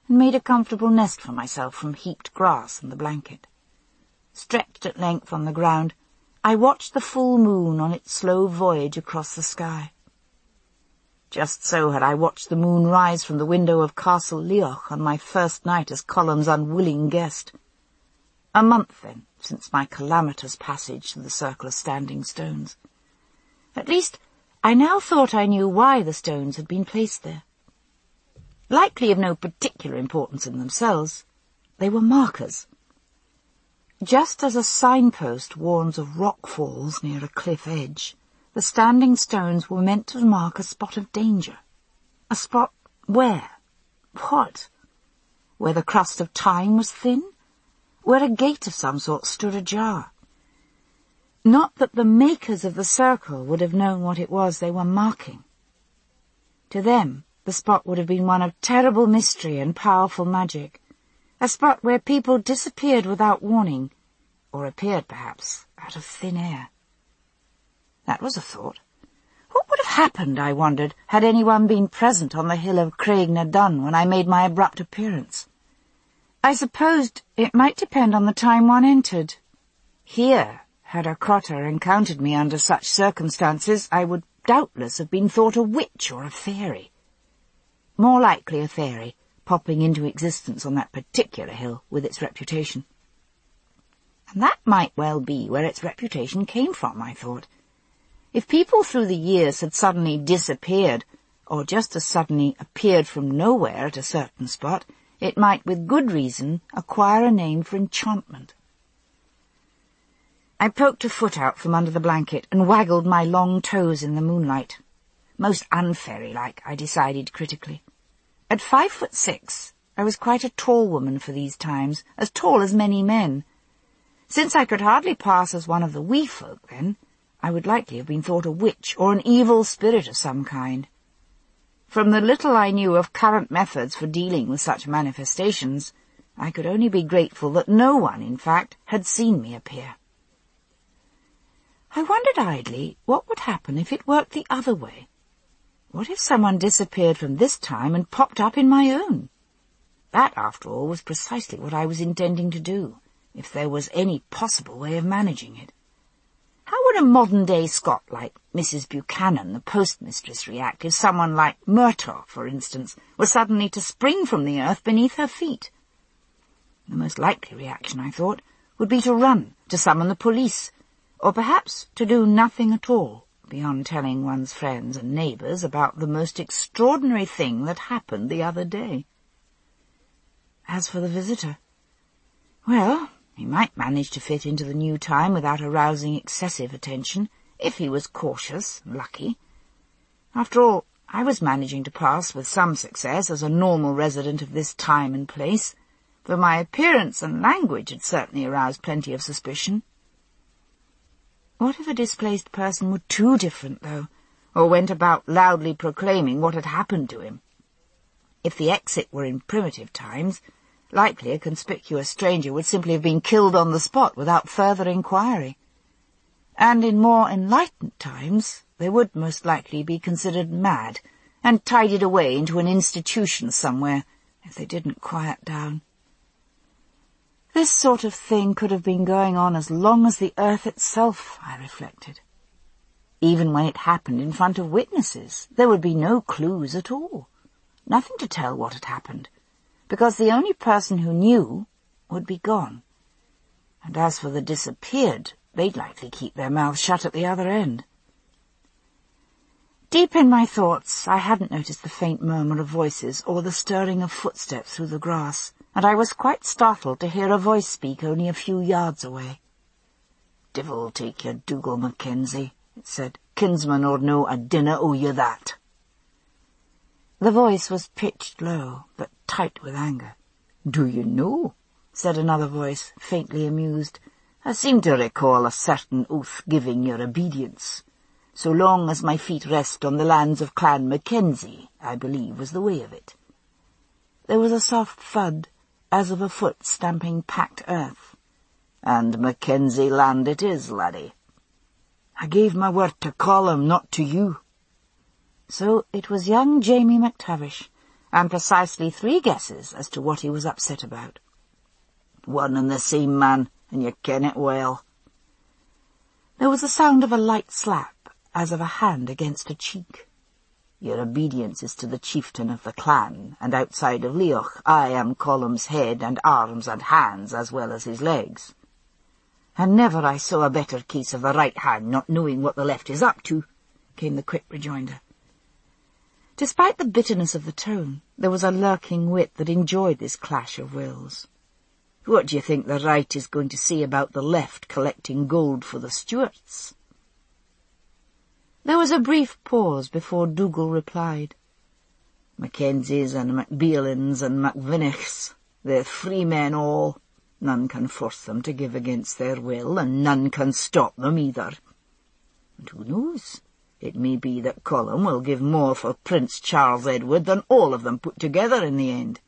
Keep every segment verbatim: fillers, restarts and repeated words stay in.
and made a comfortable nest for myself from heaped grass and the blanket. Stretched at length on the ground, I watched the full moon on its slow voyage across the sky. Just so had I watched the moon rise from the window of Castle Leoch on my first night as Colum's unwilling guest. A month, then, since my calamitous passage to the Circle of Standing Stones. At least, I now thought I knew why the stones had been placed there. Likely of no particular importance in themselves, they were markers. Just as a signpost warns of rock falls near a cliff edge, the standing stones were meant to mark a spot of danger. A spot where? What? Where the crust of time was thin? Where a gate of some sort stood ajar? Not that the makers of the circle would have known what it was they were marking. To them, the spot would have been one of terrible mystery and powerful magic, a spot where people disappeared without warning, or appeared, perhaps, out of thin air. That was a thought. What would have happened, I wondered, had anyone been present on the hill of Craig na Dun when I made my abrupt appearance? I supposed it might depend on the time one entered. Here, had a crotter encountered me under such circumstances, I would doubtless have been thought a witch or a fairy. More likely a fairy, popping into existence on that particular hill with its reputation. And that might well be where its reputation came from, I thought. If people through the years had suddenly disappeared, or just as suddenly appeared from nowhere at a certain spot, it might with good reason acquire a name for enchantment. I poked a foot out from under the blanket and waggled my long toes in the moonlight. Most unfairy-like, I decided critically. At five foot six, I was quite a tall woman for these times, as tall as many men. Since I could hardly pass as one of the wee folk then, I would likely have been thought a witch or an evil spirit of some kind. From the little I knew of current methods for dealing with such manifestations, I could only be grateful that no one, in fact, had seen me appear. I wondered idly what would happen if it worked the other way. What if someone disappeared from this time and popped up in my own? That, after all, was precisely what I was intending to do, if there was any possible way of managing it. How would a modern-day Scot like Missus Buchanan, the postmistress, react if someone like Murtaugh, for instance, was suddenly to spring from the earth beneath her feet? The most likely reaction, I thought, would be to run, to summon the police, or perhaps to do nothing at all, beyond telling one's friends and neighbours about the most extraordinary thing that happened the other day. As for the visitor, well, he might manage to fit into the new time without arousing excessive attention, if he was cautious and lucky. After all, I was managing to pass with some success as a normal resident of this time and place, though my appearance and language had certainly aroused plenty of suspicion. What if a displaced person were too different, though, or went about loudly proclaiming what had happened to him? If the exit were in primitive times, likely a conspicuous stranger would simply have been killed on the spot without further inquiry. And in more enlightened times, they would most likely be considered mad and tidied away into an institution somewhere if they didn't quiet down. This sort of thing could have been going on as long as the earth itself, I reflected. Even when it happened in front of witnesses, there would be no clues at all, nothing to tell what had happened, because the only person who knew would be gone. And as for the disappeared, they'd likely keep their mouths shut at the other end. Deep in my thoughts, I hadn't noticed the faint murmur of voices or the stirring of footsteps through the grass, and I was quite startled to hear a voice speak only a few yards away. "Divil take your Dougal Mackenzie," it said. "Kinsman or no, a dinner owe you that." The voice was pitched low, but tight with anger. "Do you know?" said another voice, faintly amused. "I seem to recall a certain oath giving your obedience. So long as my feet rest on the lands of Clan Mackenzie, I believe was the way of it." There was a soft thud, as of a foot stamping packed earth. "And Mackenzie land it is, laddie." "I gave my word to Colum, not to you." So it was young Jamie McTavish, and precisely three guesses as to what he was upset about. "One and the same man, and you ken it well." There was the sound of a light slap, as of a hand against a cheek. "Your obedience is to the chieftain of the clan, and outside of Leoch I am Colum's head and arms and hands as well as his legs. And never I saw a better case of the right hand not knowing what the left is up to," came the quick rejoinder. Despite the bitterness of the tone, there was a lurking wit that enjoyed this clash of wills. "What do you think the right is going to say about the left collecting gold for the Stuarts?" There was a brief pause before Dougal replied. "Mackenzies and Macbealins and Macvinichs, they're free men all. None can force them to give against their will, and none can stop them either. And who knows? It may be that Colum will give more for Prince Charles Edward than all of them put together in the end."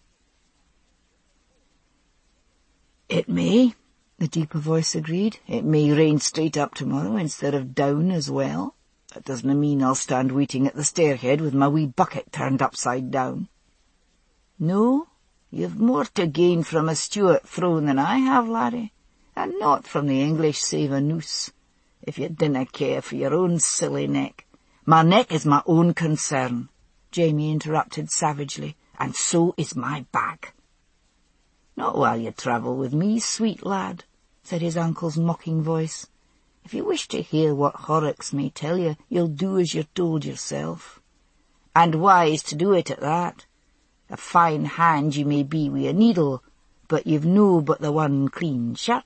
"It may," the deeper voice agreed. "It may rain straight up tomorrow instead of down as well. That doesn't mean I'll stand waiting at the stairhead with my wee bucket turned upside down." "No, you've more to gain from a Stuart throne than I have, laddie, and not from the English save a noose, if you dinna care for your own silly neck." "My neck is my own concern," Jamie interrupted savagely, "and so is my bag." "Not while you travel with me, sweet lad," said his uncle's mocking voice. "If you wish to hear what Horrocks may tell you, you'll do as you're told yourself. And wise to do it at that. A fine hand you may be wi' a needle, but you've no but the one clean shirt."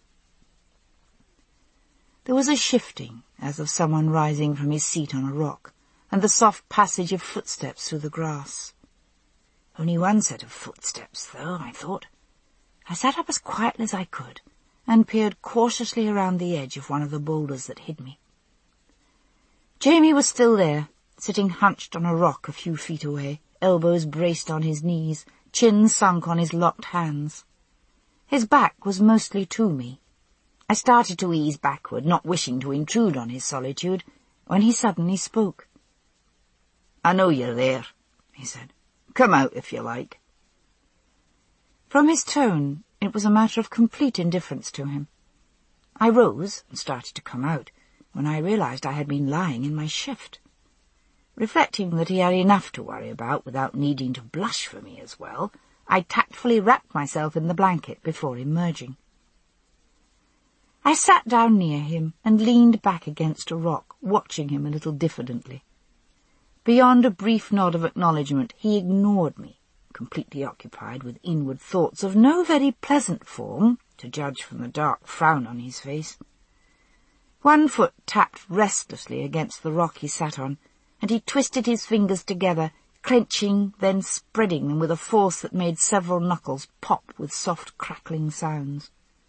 There was a shifting, as of someone rising from his seat on a rock, and the soft passage of footsteps through the grass. Only one set of footsteps, though, I thought. I sat up as quietly as I could, and peered cautiously around the edge of one of the boulders that hid me. Jamie was still there, sitting hunched on a rock a few feet away, elbows braced on his knees, chin sunk on his locked hands. His back was mostly to me. I started to ease backward, not wishing to intrude on his solitude, when he suddenly spoke. "I know you're there," he said. "Come out if you like." From his tone, it was a matter of complete indifference to him. I rose and started to come out, when I realized I had been lying in my shift. Reflecting that he had enough to worry about without needing to blush for me as well, I tactfully wrapped myself in the blanket before emerging. I sat down near him and leaned back against a rock, watching him a little diffidently. Beyond a brief nod of acknowledgement, he ignored me, completely occupied with inward thoughts of no very pleasant form, to judge from the dark frown on his face. One foot tapped restlessly against the rock he sat on, and he twisted his fingers together, clenching, then spreading them with a force that made several knuckles pop with soft crackling sounds.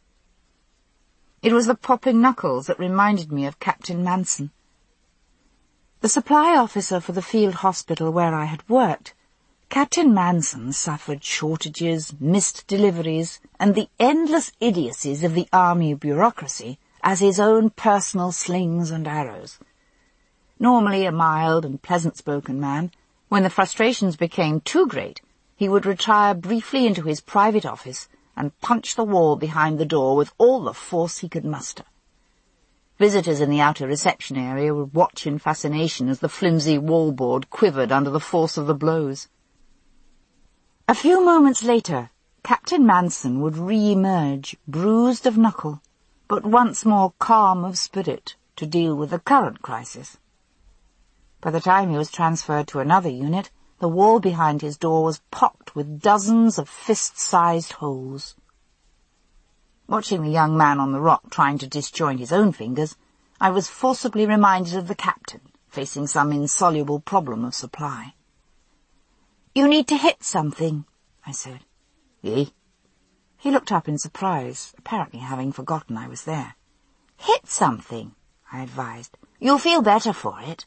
It was the popping knuckles that reminded me of Captain Manson. The supply officer for the field hospital where I had worked, Captain Manson suffered shortages, missed deliveries, and the endless idiocies of the army bureaucracy as his own personal slings and arrows. Normally a mild and pleasant-spoken man, when the frustrations became too great, he would retire briefly into his private office and punch the wall behind the door with all the force he could muster. Visitors in the outer reception area would watch in fascination as the flimsy wallboard quivered under the force of the blows. A few moments later, Captain Manson would re-emerge, bruised of knuckle, but once more calm of spirit, to deal with the current crisis. By the time he was transferred to another unit, the wall behind his door was pocked with dozens of fist-sized holes. Watching the young man on the rock trying to disjoint his own fingers, I was forcibly reminded of the captain, facing some insoluble problem of supply. "You need to hit something," I said. "Eh?" He looked up in surprise, apparently having forgotten I was there. "Hit something," I advised. "You'll feel better for it."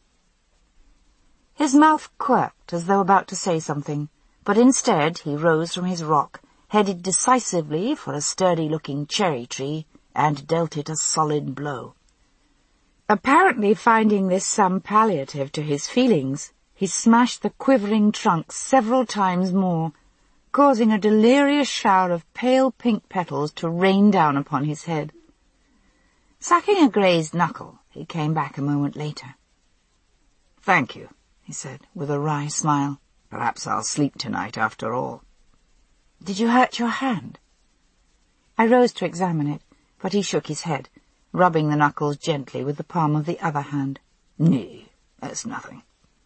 His mouth quirked as though about to say something, but instead he rose from his rock, headed decisively for a sturdy-looking cherry tree, and dealt it a solid blow. Apparently finding this some palliative to his feelings, he smashed the quivering trunk several times more, causing a delirious shower of pale pink petals to rain down upon his head. Sucking a grazed knuckle, he came back a moment later. "Thank you," he said, with a wry smile. "Perhaps I'll sleep tonight after all." "Did you hurt your hand?" I rose to examine it, but he shook his head, rubbing the knuckles gently with the palm of the other hand. "Nay, that's nothing."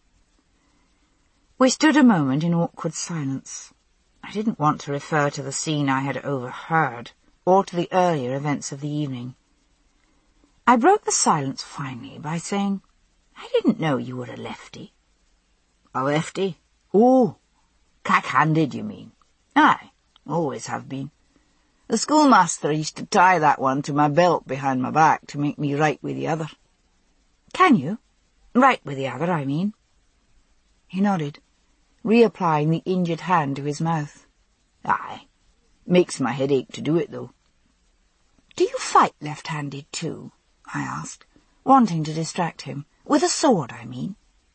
We stood a moment in awkward silence. I didn't want to refer to the scene I had overheard, or to the earlier events of the evening. I broke the silence finally by saying, "I didn't know you were a lefty." "A lefty? Oh, cack-handed, you mean?" "Aye, always have been. The schoolmaster used to tie that one to my belt behind my back to make me write with the other." "Can you? Write with the other, I mean?" He nodded, reapplying the injured hand to his mouth. "Aye. Makes my head ache to do it, though." "Do you fight left-handed, too?" I asked, wanting to distract him. "With a sword, I mean."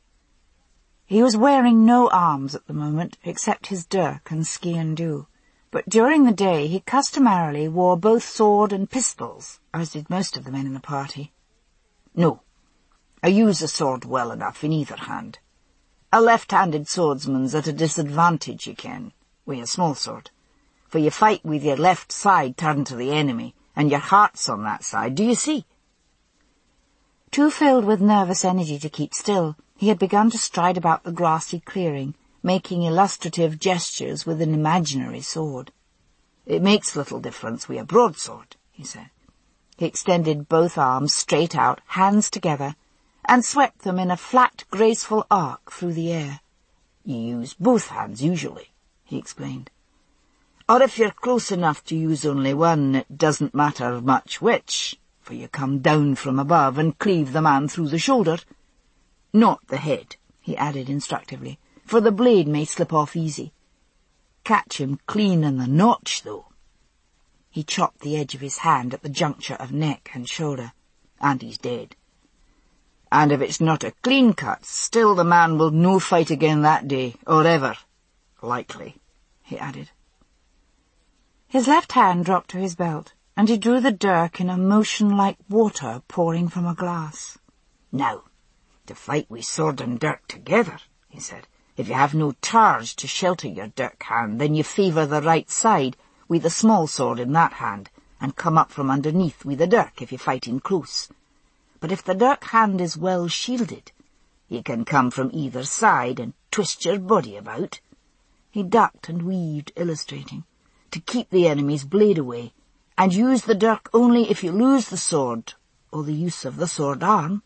He was wearing no arms at the moment, except his dirk and ski-and-do, but during the day he customarily wore both sword and pistols, as did most of the men in the party. "No, I use the sword well enough in either hand. A left-handed swordsman's at a disadvantage, you ken, with a small sword, for you fight with your left side turned to the enemy, and your heart's on that side, do you see?" Too filled with nervous energy to keep still, he had begun to stride about the grassy clearing, making illustrative gestures with an imaginary sword. "It makes little difference with a broadsword," he said. He extended both arms straight out, hands together, and swept them in a flat, graceful arc through the air. "You use both hands usually," he explained. "Or if you're close enough to use only one, it doesn't matter much which, for you come down from above and cleave the man through the shoulder. Not the head," he added instructively, "for the blade may slip off easy. Catch him clean in the notch, though." He chopped the edge of his hand at the juncture of neck and shoulder, and he's dead. And if it's not a clean cut, still the man will no fight again that day, or ever. Likely," he added. His left hand dropped to his belt, and he drew the dirk in a motion like water pouring from a glass. "Now, to fight with sword and dirk together," he said. "If you have no targe to shelter your dirk hand, then you favour the right side with the small sword in that hand, and come up from underneath with the dirk if you're fighting close. But if the dirk hand is well shielded, you can come from either side and twist your body about." He ducked and weaved, illustrating, "to keep the enemy's blade away, and use the dirk only if you lose the sword, or the use of the sword arm."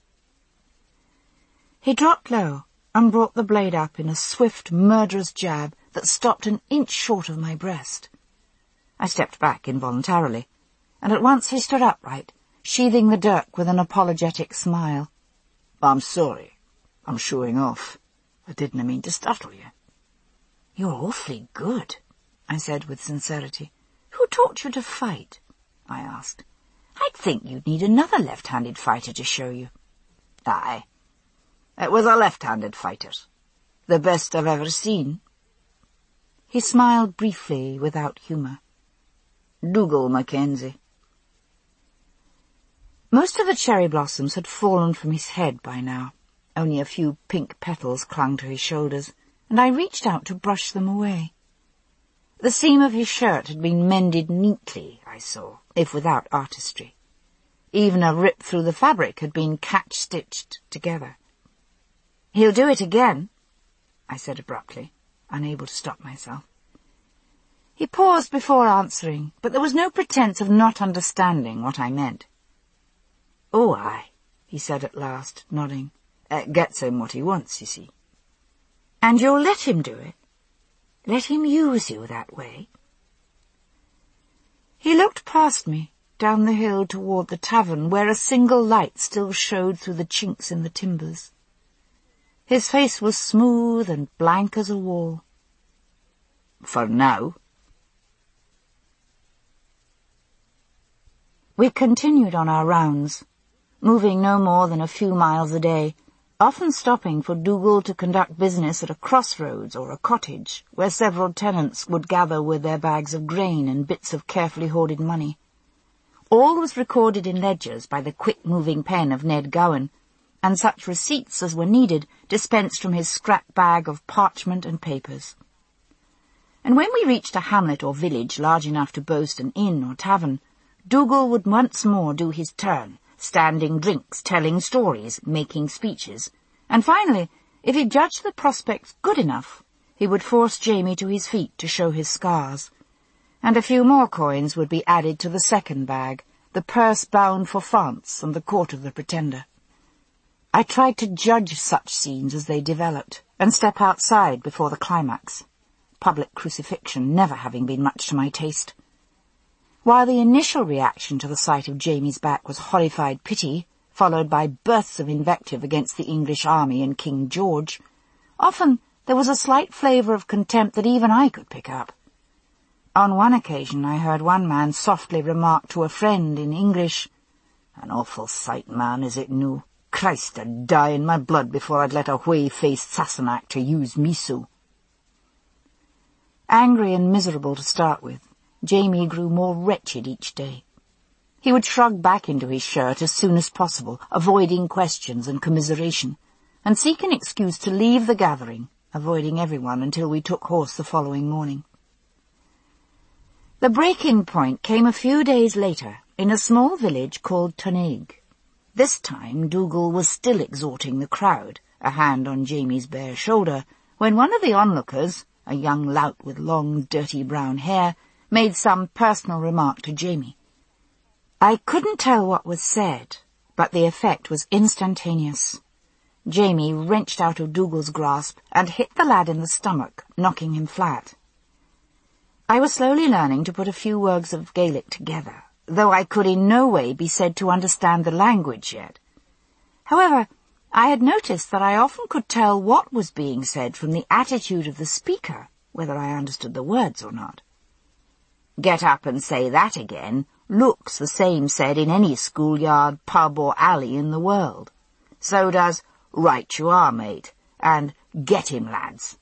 He dropped low and brought the blade up in a swift, murderous jab that stopped an inch short of my breast. I stepped back involuntarily, and at once he stood upright, sheathing the dirk with an apologetic smile. "I'm sorry. I'm showing off. I didn't mean to startle you." "You're awfully good," I said with sincerity. "Who taught you to fight?" I asked. "I'd think you'd need another left-handed fighter to show you." "Aye. It was a left-handed fighter. The best I've ever seen." He smiled briefly, without humour. "Dougal Mackenzie." Most of the cherry blossoms had fallen from his head by now. Only a few pink petals clung to his shoulders, and I reached out to brush them away. The seam of his shirt had been mended neatly, I saw, if without artistry. Even a rip through the fabric had been catch-stitched together. "He'll do it again," I said abruptly, unable to stop myself. He paused before answering, but there was no pretence of not understanding what I meant. "Oh, aye," he said at last, nodding. "It gets him what he wants, you see." "And you'll let him do it? Let him use you that way?" He looked past me, down the hill toward the tavern, where a single light still showed through the chinks in the timbers. His face was smooth and blank as a wall. "For now." We continued on our rounds, moving no more than a few miles a day, often stopping for Dougal to conduct business at a crossroads or a cottage, where several tenants would gather with their bags of grain and bits of carefully hoarded money. All was recorded in ledgers by the quick-moving pen of Ned Gowan, and such receipts as were needed dispensed from his scrap bag of parchment and papers. And when we reached a hamlet or village large enough to boast an inn or tavern, Dougal would once more do his turn, standing drinks, telling stories, making speeches, and finally, if he judged the prospects good enough, he would force Jamie to his feet to show his scars, and a few more coins would be added to the second bag, the purse bound for France and the court of the Pretender. I tried to judge such scenes as they developed, and step outside before the climax, public crucifixion never having been much to my taste. While the initial reaction to the sight of Jamie's back was horrified pity, followed by bursts of invective against the English army and King George, often there was a slight flavour of contempt that even I could pick up. On one occasion I heard one man softly remark to a friend in English, "An awful sight, man, is it noo? Christ, I'd die in my blood before I'd let a whey-faced Sassenach to use me so." Angry and miserable to start with, Jamie grew more wretched each day. He would shrug back into his shirt as soon as possible, avoiding questions and commiseration, and seek an excuse to leave the gathering, avoiding everyone until we took horse the following morning. The break-in point came a few days later in a small village called Tonneig. This time Dougal was still exhorting the crowd, a hand on Jamie's bare shoulder, when one of the onlookers, a young lout with long, dirty brown hair, made some personal remark to Jamie. I couldn't tell what was said, but the effect was instantaneous. Jamie wrenched out of Dougal's grasp and hit the lad in the stomach, knocking him flat. I was slowly learning to put a few words of Gaelic together, though I could in no way be said to understand the language yet. However, I had noticed that I often could tell what was being said from the attitude of the speaker, whether I understood the words or not. "Get up and say that again" looks the same said in any schoolyard, pub or alley in the world. So does "Right you are, mate," and "Get him, lads."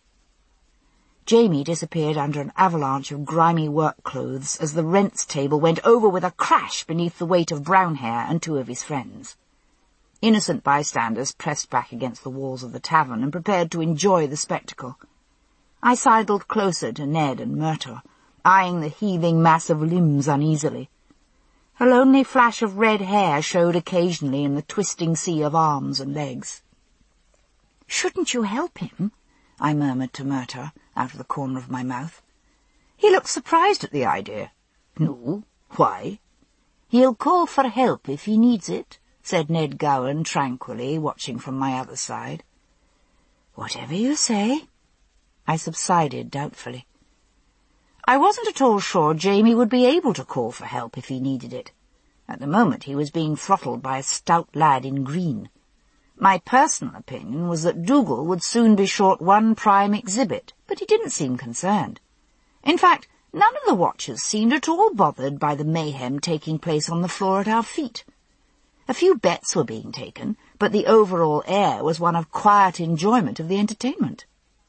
Jamie disappeared under an avalanche of grimy work clothes as the rents table went over with a crash beneath the weight of brown hair and two of his friends. Innocent bystanders pressed back against the walls of the tavern and prepared to enjoy the spectacle. I sidled closer to Ned and Murtagh, eyeing the heaving mass of limbs uneasily. A lonely flash of red hair showed occasionally in the twisting sea of arms and legs. "Shouldn't you help him?" I murmured to Murtagh out of the corner of my mouth. He looked surprised at the idea. "No, why?" "He'll call for help if he needs it," said Ned Gowan tranquilly, watching from my other side. "Whatever you say." I subsided doubtfully. I wasn't at all sure Jamie would be able to call for help if he needed it. At the moment he was being throttled by a stout lad in green. My personal opinion was that Dougal would soon be short one prime exhibit, but he didn't seem concerned. In fact, none of the watchers seemed at all bothered by the mayhem taking place on the floor at our feet. A few bets were being taken, but the overall air was one of quiet enjoyment of the entertainment.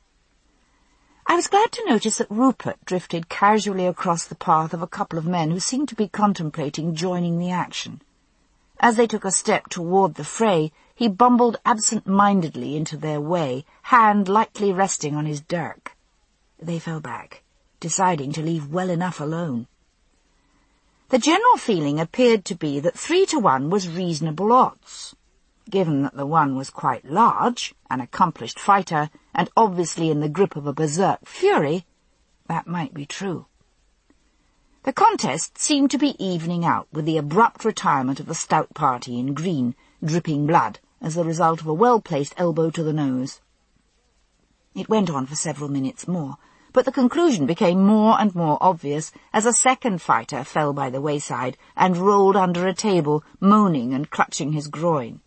I was glad to notice that Rupert drifted casually across the path of a couple of men who seemed to be contemplating joining the action. As they took a step toward the fray, he bumbled absent-mindedly into their way, hand lightly resting on his dirk. They fell back, deciding to leave well enough alone. The general feeling appeared to be that three to one was reasonable odds. Given that the one was quite large, an accomplished fighter, and obviously in the grip of a berserk fury, that might be true. The contest seemed to be evening out with the abrupt retirement of the stout party in green, dripping blood, as the result of a well-placed elbow to the nose. It went on for several minutes more, but the conclusion became more and more obvious as a second fighter fell by the wayside and rolled under a table, moaning and clutching his groin.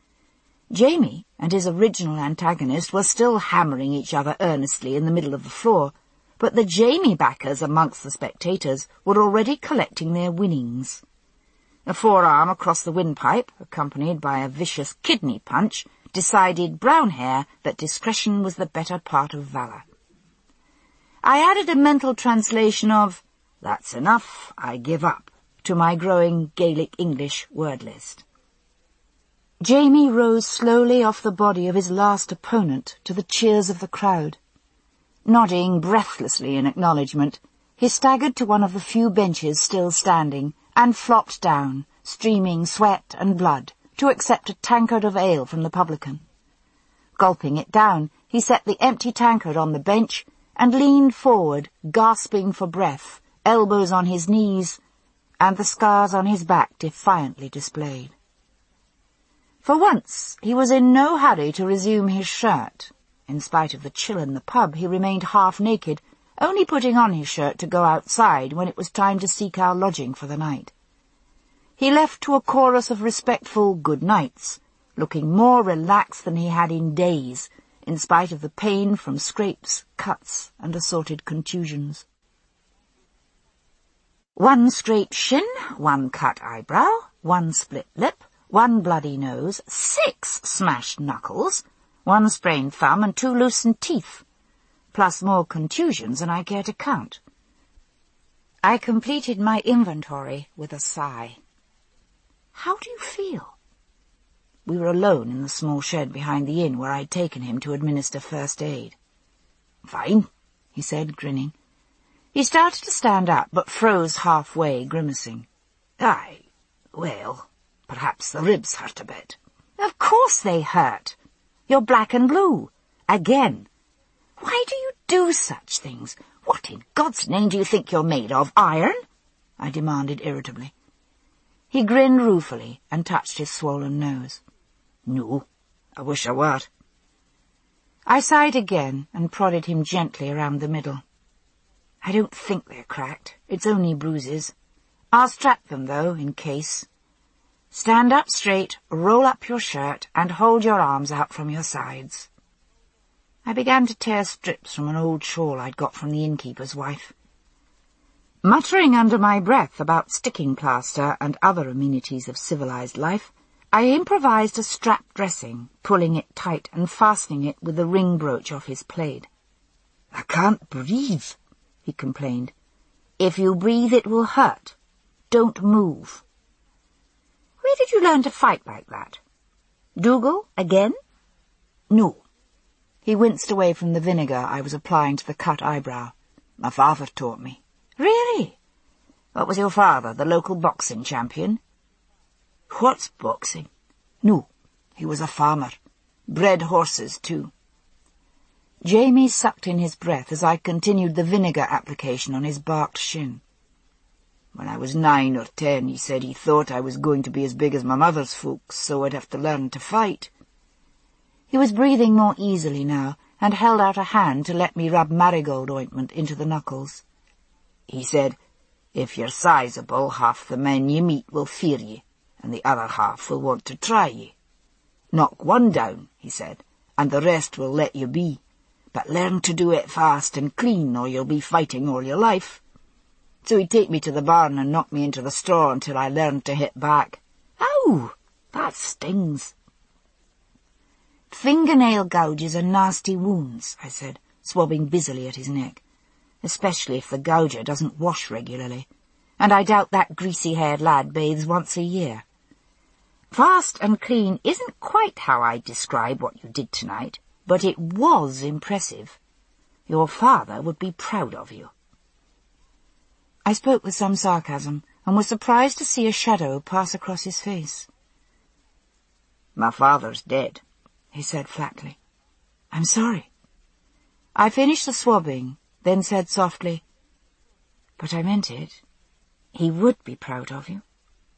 Jamie and his original antagonist were still hammering each other earnestly in the middle of the floor, but the Jamie backers amongst the spectators were already collecting their winnings. A forearm across the windpipe, accompanied by a vicious kidney punch, decided brown hair that discretion was the better part of valour. I added a mental translation of, "That's enough, I give up," to my growing Gaelic English word list. Jamie rose slowly off the body of his last opponent to the cheers of the crowd. Nodding breathlessly in acknowledgement, he staggered to one of the few benches still standing and flopped down, streaming sweat and blood, to accept a tankard of ale from the publican. Gulping it down, he set the empty tankard on the bench and leaned forward, gasping for breath, elbows on his knees, and the scars on his back defiantly displayed. For once, he was in no hurry to resume his shirt. In spite of the chill in the pub, he remained half naked, only putting on his shirt to go outside when it was time to seek our lodging for the night. He left to a chorus of respectful good nights, looking more relaxed than he had in days, in spite of the pain from scrapes, cuts, and assorted contusions. One scraped shin, one cut eyebrow, one split lip, one bloody nose, six smashed knuckles, one sprained thumb and two loosened teeth, plus more contusions than I care to count. I completed my inventory with a sigh. "How do you feel?" We were alone in the small shed behind the inn where I'd taken him to administer first aid. "Fine," he said, grinning. He started to stand up, but froze halfway, grimacing. "Aye, well, perhaps the ribs hurt a bit." "Of course they hurt. You're black and blue. Again. Why do you do such things? What in God's name do you think you're made of, iron?" I demanded irritably. He grinned ruefully and touched his swollen nose. "No, I wish I were." I sighed again and prodded him gently around the middle. "I don't think they're cracked. It's only bruises. I'll strap them, though, in case. Stand up straight, roll up your shirt, and hold your arms out from your sides." I began to tear strips from an old shawl I'd got from the innkeeper's wife. Muttering under my breath about sticking plaster and other amenities of civilized life, I improvised a strap dressing, pulling it tight and fastening it with the ring brooch off his plaid. "I can't breathe," he complained. "If you breathe, it will hurt. Don't move." "Where did you learn to fight like that? Dougal, again?" "No." He winced away from the vinegar I was applying to the cut eyebrow. "My father taught me." "Really? What was your father, the local boxing champion?" "What's boxing?" "No, he was a farmer. Bred horses, too." Jamie sucked in his breath as I continued the vinegar application on his barked shin. "When I was nine or ten, he said he thought I was going to be as big as my mother's folks, so I'd have to learn to fight." He was breathing more easily now, and held out a hand to let me rub marigold ointment into the knuckles. He said, "If you're sizable, half the men you meet will fear ye, and the other half will want to try ye. Knock one down," he said, "and the rest will let you be. But learn to do it fast and clean, or you'll be fighting all your life." So he'd take me to the barn and knock me into the straw until I learned to hit back. "Ow! That stings." "Fingernail gouges are nasty wounds," I said, swabbing busily at his neck, "especially if the gouger doesn't wash regularly, and I doubt that greasy-haired lad bathes once a year. Fast and clean isn't quite how I'd describe what you did tonight, but it was impressive. Your father would be proud of you." I spoke with some sarcasm, and was surprised to see a shadow pass across his face. "My father's dead," he said flatly. "I'm sorry." I finished the swabbing, then said softly, "But I meant it. He would be proud of you."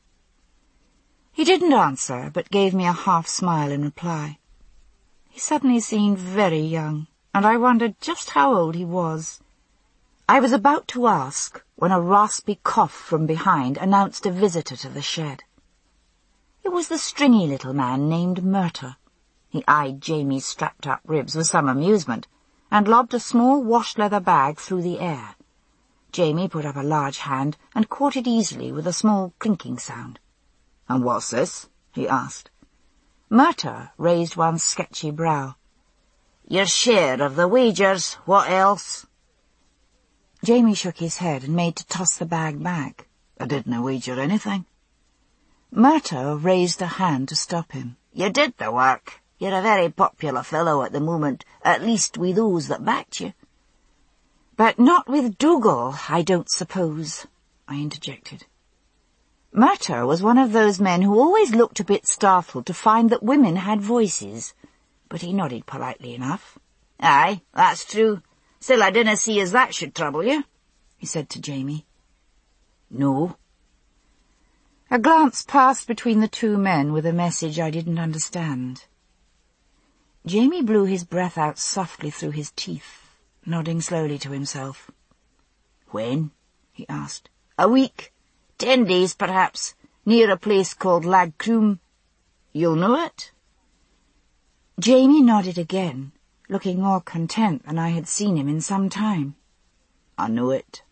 He didn't answer, but gave me a half-smile in reply. He suddenly seemed very young, and I wondered just how old he was. I was about to ask when a raspy cough from behind announced a visitor to the shed. It was the stringy little man named Murtagh. He eyed Jamie's strapped-up ribs with some amusement, and lobbed a small wash-leather bag through the air. Jamie put up a large hand and caught it easily with a small clinking sound. "And what's this?" he asked. Murtagh raised one sketchy brow. "Your share of the wagers, what else?" Jamie shook his head and made to toss the bag back. "I didn't wager anything." Murtagh raised a hand to stop him. "You did the work. You're a very popular fellow at the moment, at least with those that backed you." "But not with Dougal, I don't suppose," I interjected. Murtagh was one of those men who always looked a bit startled to find that women had voices, but he nodded politely enough. "Aye, that's true. Still, I dinna see as that should trouble you," he said to Jamie. "No." A glance passed between the two men with a message I didn't understand. Jamie blew his breath out softly through his teeth, nodding slowly to himself. "When?" he asked. "A week. Ten days, perhaps, near a place called Lag Croom. You'll know it?" Jamie nodded again, looking more content than I had seen him in some time. "I know it."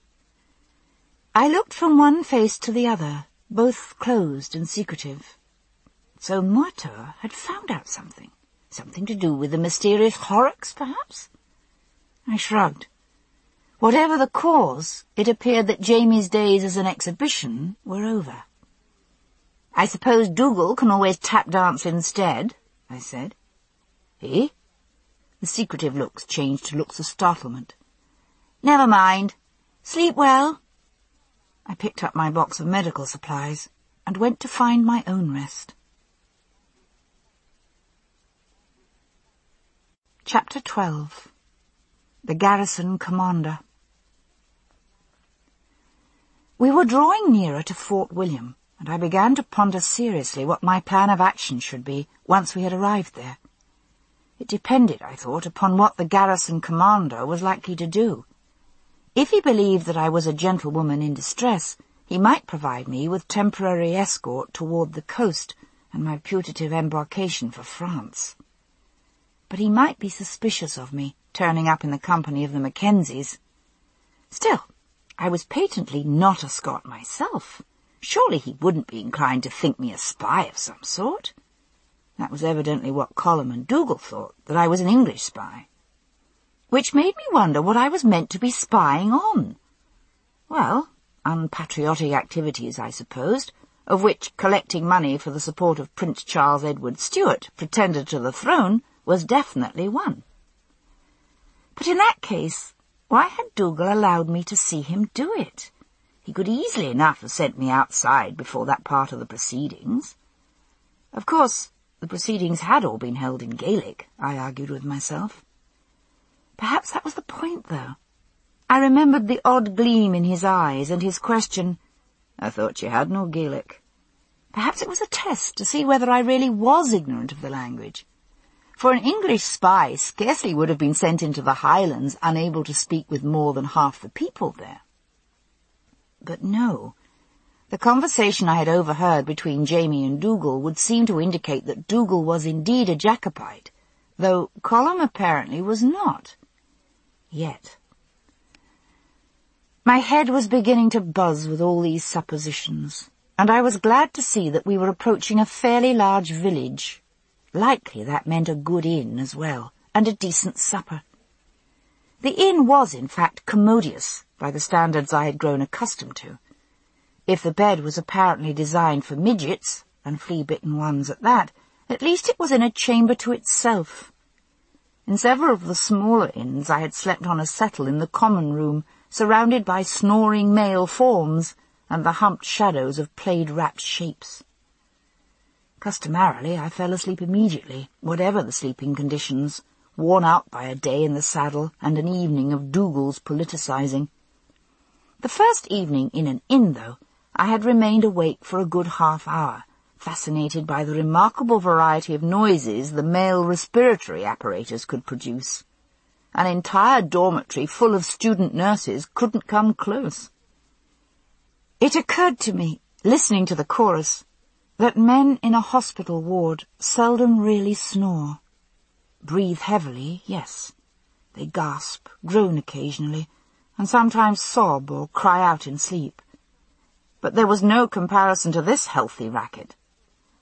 I looked from one face to the other, both closed and secretive. So Murtagh had found out something. Something to do with the mysterious Horrocks, perhaps? I shrugged. Whatever the cause, it appeared that Jamie's days as an exhibition were over. "I suppose Dougal can always tap dance instead," I said. "Eh?" The secretive looks changed to looks of startlement. "Never mind. Sleep well." I picked up my box of medical supplies and went to find my own rest. Chapter twelve. The Garrison Commander. We were drawing nearer to Fort William, and I began to ponder seriously what my plan of action should be once we had arrived there. It depended, I thought, upon what the garrison commander was likely to do. If he believed that I was a gentlewoman in distress, he might provide me with temporary escort toward the coast and my putative embarkation for France. But he might be suspicious of me, turning up in the company of the Mackenzies. Still, I was patently not a Scot myself. Surely he wouldn't be inclined to think me a spy of some sort. That was evidently what Colum and Dougal thought, that I was an English spy. Which made me wonder what I was meant to be spying on. Well, unpatriotic activities, I supposed, of which collecting money for the support of Prince Charles Edward Stuart, pretender to the throne, was definitely one. But in that case, why had Dougal allowed me to see him do it? He could easily enough have sent me outside before that part of the proceedings. Of course, the proceedings had all been held in Gaelic, I argued with myself. Perhaps that was the point, though. I remembered the odd gleam in his eyes and his question, "I thought you had no Gaelic." Perhaps it was a test to see whether I really was ignorant of the language. For an English spy scarcely would have been sent into the Highlands unable to speak with more than half the people there. But no. The conversation I had overheard between Jamie and Dougal would seem to indicate that Dougal was indeed a Jacobite, though Colum apparently was not. Yet. My head was beginning to buzz with all these suppositions, and I was glad to see that we were approaching a fairly large village. Likely that meant a good inn as well, and a decent supper. The inn was, in fact, commodious by the standards I had grown accustomed to. If the bed was apparently designed for midgets, and flea-bitten ones at that, at least it was in a chamber to itself. In several of the smaller inns I had slept on a settle in the common room, surrounded by snoring male forms and the humped shadows of plaid-wrapped shapes. Customarily, I fell asleep immediately, whatever the sleeping conditions, worn out by a day in the saddle and an evening of Dougal's politicising. The first evening in an inn, though, I had remained awake for a good half hour, fascinated by the remarkable variety of noises the male respiratory apparatus could produce. An entire dormitory full of student nurses couldn't come close. It occurred to me, listening to the chorus, that men in a hospital ward seldom really snore. Breathe heavily, yes. They gasp, groan occasionally, and sometimes sob or cry out in sleep. But there was no comparison to this healthy racket.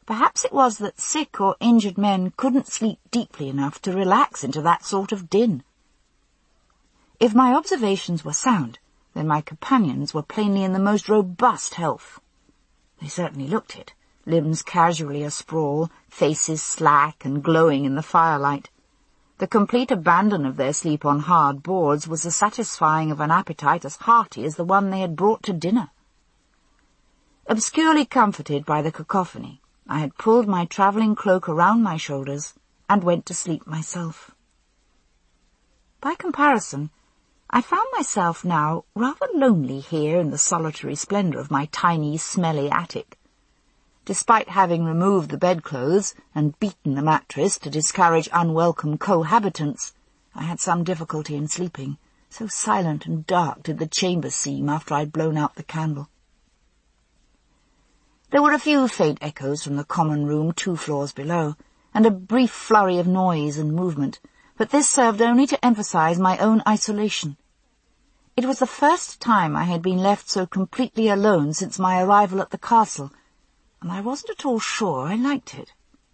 Perhaps it was that sick or injured men couldn't sleep deeply enough to relax into that sort of din. If my observations were sound, then my companions were plainly in the most robust health. They certainly looked it, limbs casually asprawl, faces slack and glowing in the firelight. The complete abandon of their sleep on hard boards was the satisfying of an appetite as hearty as the one they had brought to dinner. Obscurely comforted by the cacophony, I had pulled my travelling cloak around my shoulders and went to sleep myself. By comparison, I found myself now rather lonely here in the solitary splendour of my tiny, smelly attic. Despite having removed the bedclothes and beaten the mattress to discourage unwelcome cohabitants, I had some difficulty in sleeping, so silent and dark did the chamber seem after I'd blown out the candle. There were a few faint echoes from the common room two floors below, and a brief flurry of noise and movement, but this served only to emphasize my own isolation. It was the first time I had been left so completely alone since my arrival at the castle, and I wasn't at all sure I liked it.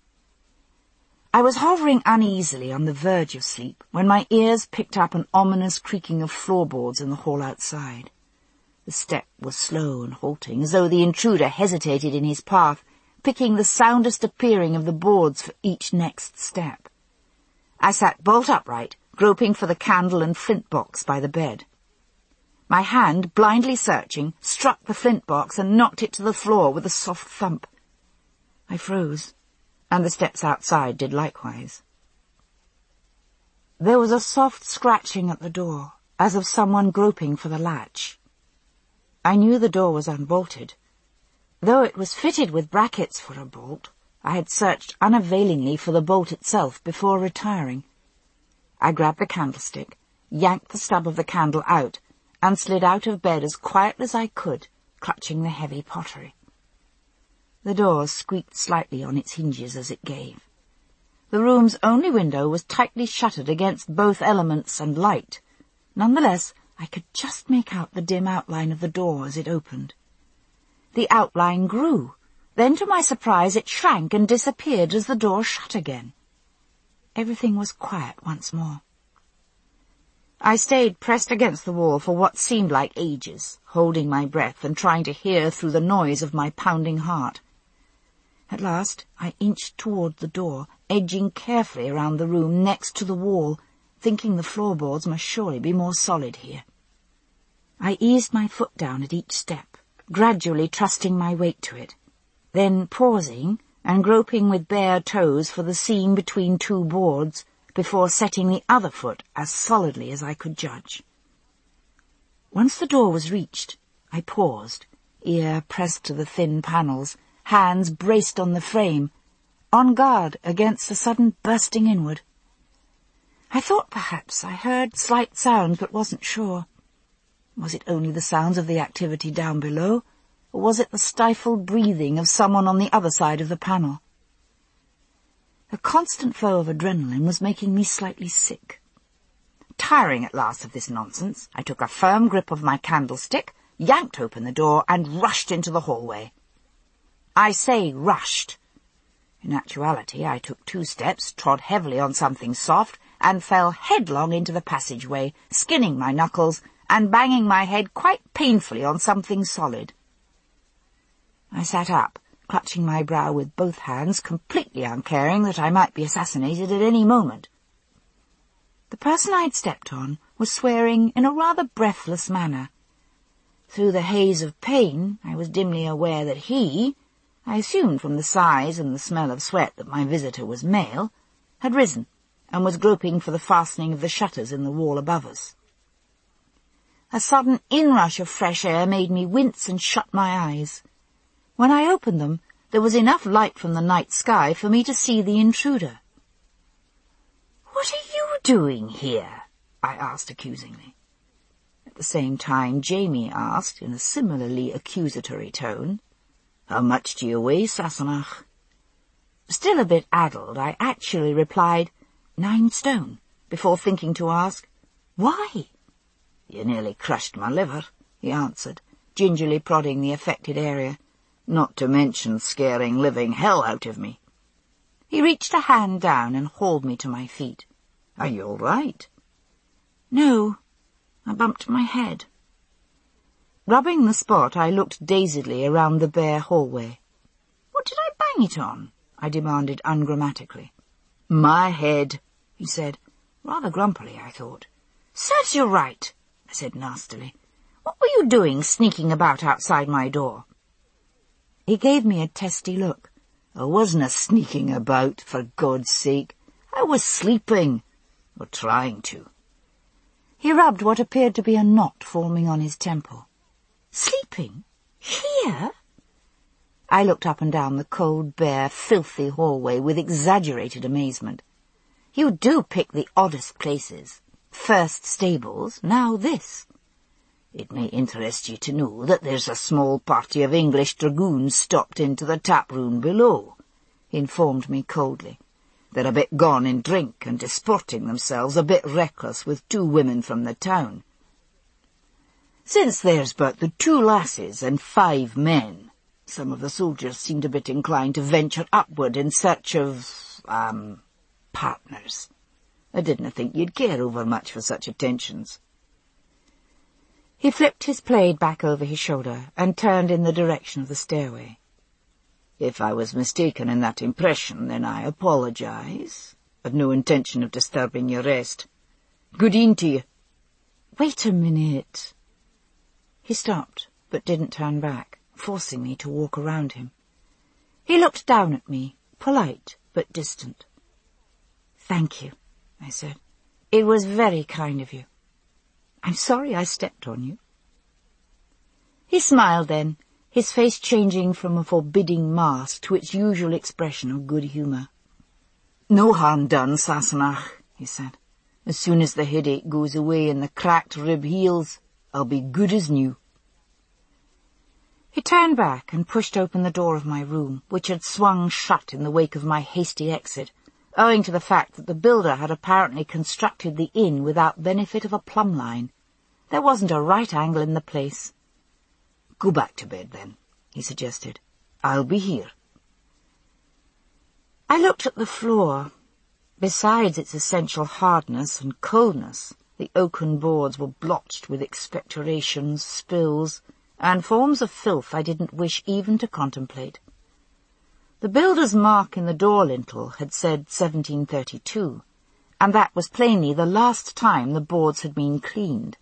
I was hovering uneasily on the verge of sleep when my ears picked up an ominous creaking of floorboards in the hall outside. The step was slow and halting, as though the intruder hesitated in his path, picking the soundest appearing of the boards for each next step. I sat bolt upright, groping for the candle and flint box by the bed. My hand, blindly searching, struck the flint box and knocked it to the floor with a soft thump. I froze, and the steps outside did likewise. There was a soft scratching at the door, as of someone groping for the latch. I knew the door was unbolted. Though it was fitted with brackets for a bolt, I had searched unavailingly for the bolt itself before retiring. I grabbed the candlestick, yanked the stub of the candle out, and slid out of bed as quietly as I could, clutching the heavy pottery. The door squeaked slightly on its hinges as it gave. The room's only window was tightly shuttered against both elements and light. Nonetheless, I could just make out the dim outline of the door as it opened. The outline grew. Then, to my surprise, it shrank and disappeared as the door shut again. Everything was quiet once more. I stayed pressed against the wall for what seemed like ages, holding my breath and trying to hear through the noise of my pounding heart. At last, I inched toward the door, edging carefully around the room next to the wall, thinking the floorboards must surely be more solid here. I eased my foot down at each step, gradually trusting my weight to it, then pausing and groping with bare toes for the seam between two boards before setting the other foot as solidly as I could judge. Once the door was reached, I paused, ear pressed to the thin panels, hands braced on the frame, on guard against a sudden bursting inward. I thought perhaps I heard slight sounds, but wasn't sure. Was it only the sounds of the activity down below, or was it the stifled breathing of someone on the other side of the panel? The constant flow of adrenaline was making me slightly sick. Tiring at last of this nonsense, I took a firm grip of my candlestick, yanked open the door, and rushed into the hallway. I say rushed. In actuality, I took two steps, trod heavily on something soft, and fell headlong into the passageway, skinning my knuckles and banging my head quite painfully on something solid. I sat up, clutching my brow with both hands, completely uncaring that I might be assassinated at any moment. The person I had stepped on was swearing in a rather breathless manner. Through the haze of pain, I was dimly aware that he, I assumed from the size and the smell of sweat that my visitor was male, had risen and was groping for the fastening of the shutters in the wall above us. A sudden inrush of fresh air made me wince and shut my eyes. When I opened them, there was enough light from the night sky for me to see the intruder. "What are you doing here?" I asked accusingly. At the same time, Jamie asked, in a similarly accusatory tone, "How much do you weigh, Sassenach?" Still a bit addled, I actually replied, "Nine stone," before thinking to ask, "Why?" "You nearly crushed my liver," he answered, gingerly prodding the affected area. not to mention scaring living hell out of me. He reached a hand down and hauled me to my feet. Are you all right? No, I bumped my head. Rubbing the spot, I looked dazedly around the bare hallway. What did I bang it on? I demanded ungrammatically. My head, he said, rather grumpily, I thought. Serves you right, I said nastily. What were you doing sneaking about outside my door? He gave me a testy look. I wasn't a sneaking about, for God's sake. I was sleeping, or trying to. He rubbed what appeared to be a knot forming on his temple. Sleeping? Here? I looked up and down the cold, bare, filthy hallway with exaggerated amazement. You do pick the oddest places. First stables, now this. It may interest you to know that there's a small party of English dragoons stopped into the tap room below, he informed me coldly. They're a bit gone in drink and disporting themselves, a bit reckless with two women from the town. Since there's but the two lasses and five men, some of the soldiers seemed a bit inclined to venture upward in search of, um, partners. I didn't think you'd care over much for such attentions. He flipped his plaid back over his shoulder and turned in the direction of the stairway. If I was mistaken in that impression, then I apologize. I'd no intention of disturbing your rest. Good evening to you. Wait a minute. He stopped, but didn't turn back, forcing me to walk around him. He looked down at me, polite but distant. Thank you, I said. It was very kind of you. I'm sorry I stepped on you. He smiled then, his face changing from a forbidding mask to its usual expression of good humour. No harm done, Sassenach, he said. As soon as the headache goes away and the cracked rib heals, I'll be good as new. He turned back and pushed open the door of my room, which had swung shut in the wake of my hasty exit, owing to the fact that the builder had apparently constructed the inn without benefit of a plumb line. There wasn't a right angle in the place. Go back to bed, then, he suggested. I'll be here. I looked at the floor. Besides its essential hardness and coldness, the oaken boards were blotched with expectorations, spills, and forms of filth I didn't wish even to contemplate. The builder's mark in the door lintel had said seventeen thirty-two, and that was plainly the last time the boards had been cleaned.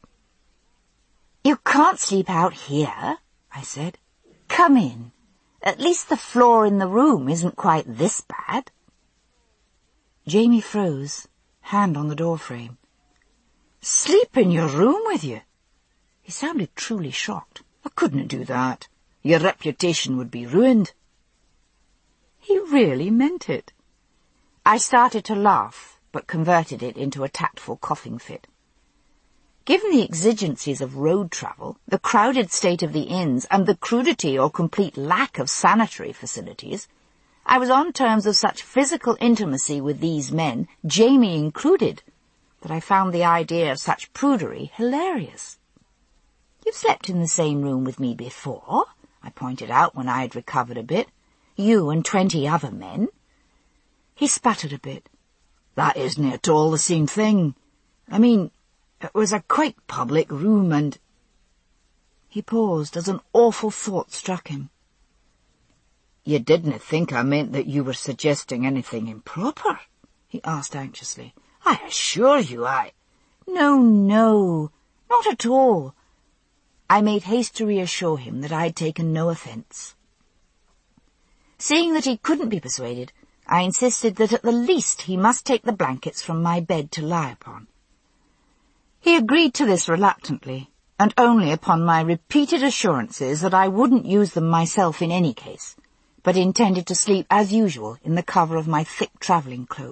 You can't sleep out here, I said. Come in. At least the floor in the room isn't quite this bad. Jamie froze, hand on the doorframe. Sleep in your room with you? He sounded truly shocked. I couldn't do that. Your reputation would be ruined. He really meant it. I started to laugh, but converted it into a tactful coughing fit. Given the exigencies of road travel, the crowded state of the inns, and the crudity or complete lack of sanitary facilities, I was on terms of such physical intimacy with these men, Jamie included, that I found the idea of such prudery hilarious. You've slept in the same room with me before, I pointed out when I had recovered a bit. You and twenty other men. He sputtered a bit. That isn't at all the same thing. I mean, it was a quite public room and... He paused as an awful thought struck him. You didn't think I meant that you were suggesting anything improper? He asked anxiously. I assure you I... No, no, not at all. I made haste to reassure him that I had taken no offence. Seeing that he couldn't be persuaded, I insisted that at the least he must take the blankets from my bed to lie upon. He agreed to this reluctantly, and only upon my repeated assurances that I wouldn't use them myself in any case, but intended to sleep as usual in the cover of my thick travelling cloak.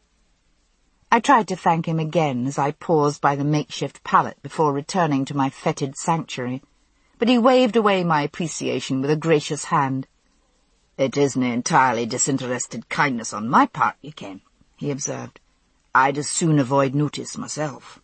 I tried to thank him again as I paused by the makeshift pallet before returning to my fetid sanctuary, but he waved away my appreciation with a gracious hand. It isn't entirely disinterested kindness on my part, you ken, he observed. I'd as soon avoid notice myself.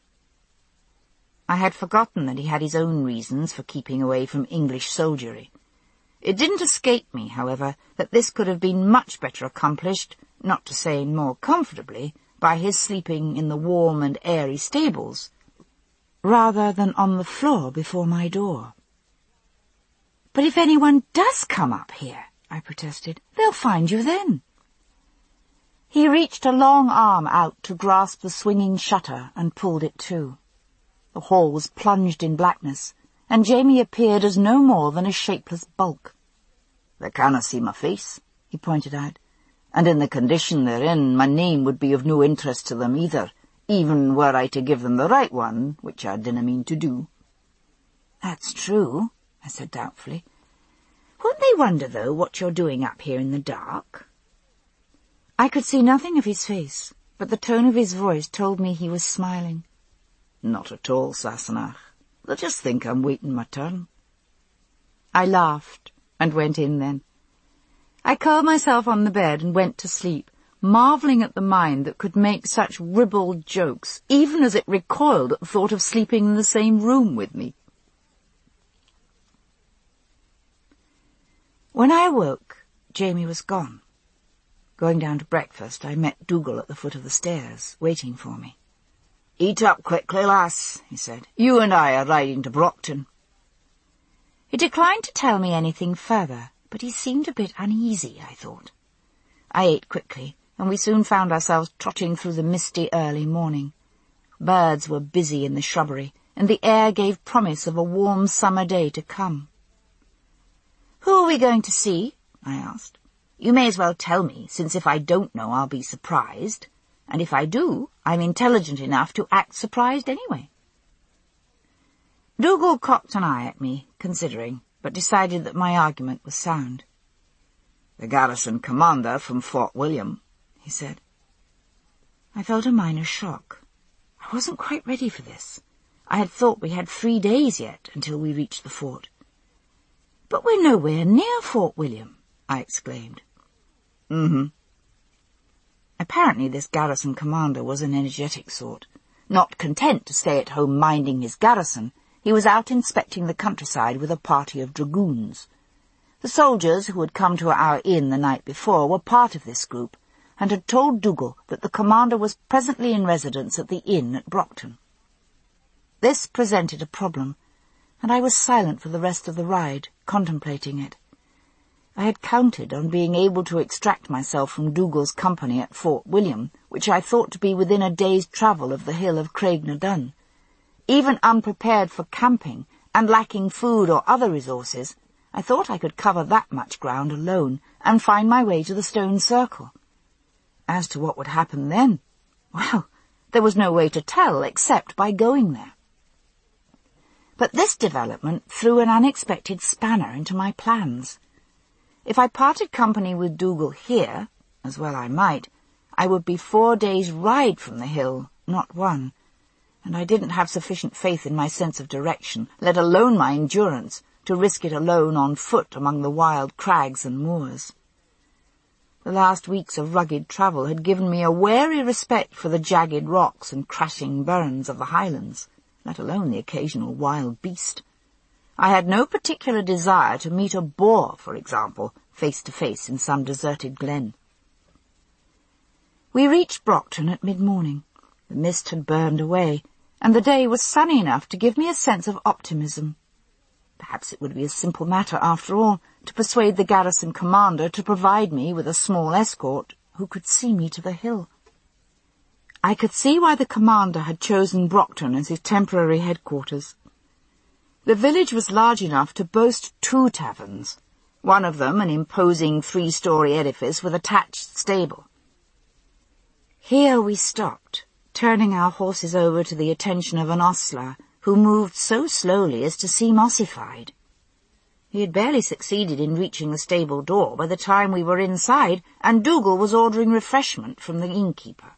I had forgotten that he had his own reasons for keeping away from English soldiery. It didn't escape me, however, that this could have been much better accomplished, not to say more comfortably, by his sleeping in the warm and airy stables, rather than on the floor before my door. "But if anyone does come up here," I protested, "they'll find you then." He reached a long arm out to grasp the swinging shutter and pulled it to. The hall was plunged in blackness, and Jamie appeared as no more than a shapeless bulk. "They canna see my face," he pointed out, "and in the condition they're in, my name would be of no interest to them either, even were I to give them the right one, which I dinna mean to do." "That's true," I said doubtfully. "Won't they wonder, though, what you're doing up here in the dark?" I could see nothing of his face, but the tone of his voice told me he was smiling. "Not at all, Sassenach. They'll just think I'm waiting my turn." I laughed and went in then. I curled myself on the bed and went to sleep, marvelling at the mind that could make such ribald jokes, even as it recoiled at the thought of sleeping in the same room with me. When I awoke, Jamie was gone. Going down to breakfast, I met Dougal at the foot of the stairs, waiting for me. "Eat up quickly, lass," he said. "You and I are riding to Brockton." He declined to tell me anything further, but he seemed a bit uneasy, I thought. I ate quickly, and we soon found ourselves trotting through the misty early morning. Birds were busy in the shrubbery, and the air gave promise of a warm summer day to come. "Who are we going to see?" I asked. "You may as well tell me, since if I don't know I'll be surprised, and if I do, I'm intelligent enough to act surprised anyway." Dougal cocked an eye at me, considering, but decided that my argument was sound. "The garrison commander from Fort William," he said. I felt a minor shock. I wasn't quite ready for this. I had thought we had three days yet until we reached the fort. "But we're nowhere near Fort William," I exclaimed. Mm-hmm. Apparently this garrison commander was an energetic sort. Not content to stay at home minding his garrison, he was out inspecting the countryside with a party of dragoons. The soldiers who had come to our inn the night before were part of this group, and had told Dougal that the commander was presently in residence at the inn at Brockton. This presented a problem, and I was silent for the rest of the ride, contemplating it. I had counted on being able to extract myself from Dougal's company at Fort William, which I thought to be within a day's travel of the hill of Craignadun. Even unprepared for camping, and lacking food or other resources, I thought I could cover that much ground alone, and find my way to the stone circle. As to what would happen then, well, there was no way to tell except by going there. But this development threw an unexpected spanner into my plans. If I parted company with Dougal here, as well I might, I would be four days' ride from the hill, not one, and I didn't have sufficient faith in my sense of direction, let alone my endurance, to risk it alone on foot among the wild crags and moors. The last weeks of rugged travel had given me a wary respect for the jagged rocks and crashing burns of the highlands, let alone the occasional wild beast. I had no particular desire to meet a boar, for example, face to face in some deserted glen. We reached Brockton at mid-morning. The mist had burned away, and the day was sunny enough to give me a sense of optimism. Perhaps it would be a simple matter, after all, to persuade the garrison commander to provide me with a small escort who could see me to the hill. I could see why the commander had chosen Brockton as his temporary headquarters. The village was large enough to boast two taverns, one of them an imposing three-story edifice with attached stable. Here we stopped, turning our horses over to the attention of an ostler who moved so slowly as to seem ossified. He had barely succeeded in reaching the stable door by the time we were inside, and Dougal was ordering refreshment from the innkeeper.